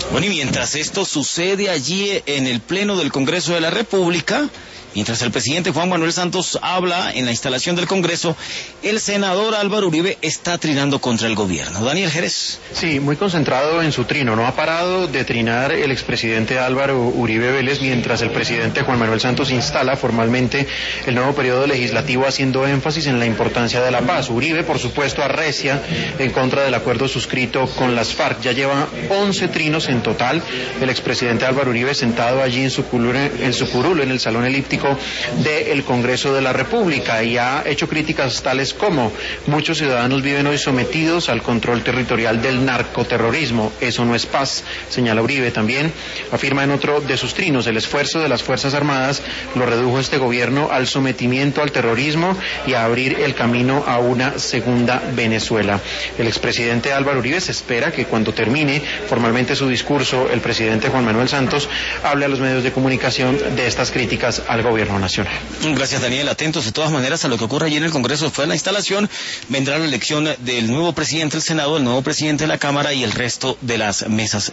Bueno, y mientras esto sucede allí en el Pleno del Congreso de la República, mientras el presidente Juan Manuel Santos habla en la instalación del Congreso, el senador Álvaro Uribe está trinando contra el gobierno. Daniel Jerez. Sí, muy concentrado en su trino. No ha parado de trinar el expresidente Álvaro Uribe Vélez mientras el presidente Juan Manuel Santos instala formalmente el nuevo periodo legislativo, haciendo énfasis en la importancia de la paz. Uribe, por supuesto, arrecia en contra del acuerdo suscrito con las FARC. Ya lleva 11 trinos en total. El expresidente Álvaro Uribe sentado allí en su curul, en el salón elíptico del Congreso de la República, y ha hecho críticas tales como: muchos ciudadanos viven hoy sometidos al control territorial del narcoterrorismo, eso no es paz, señala Uribe. También afirma en otro de sus trinos: el esfuerzo de las Fuerzas Armadas lo redujo este gobierno al sometimiento al terrorismo y a abrir el camino a una segunda Venezuela. El expresidente Álvaro Uribe se espera que cuando termine formalmente su discurso, el presidente Juan Manuel Santos hable a los medios de comunicación de estas críticas al gobierno nacional. Gracias, Daniel. Atentos de todas maneras a lo que ocurre allí en el Congreso. Después de la instalación vendrá la elección del nuevo presidente del Senado, el nuevo presidente de la Cámara y el resto de las mesas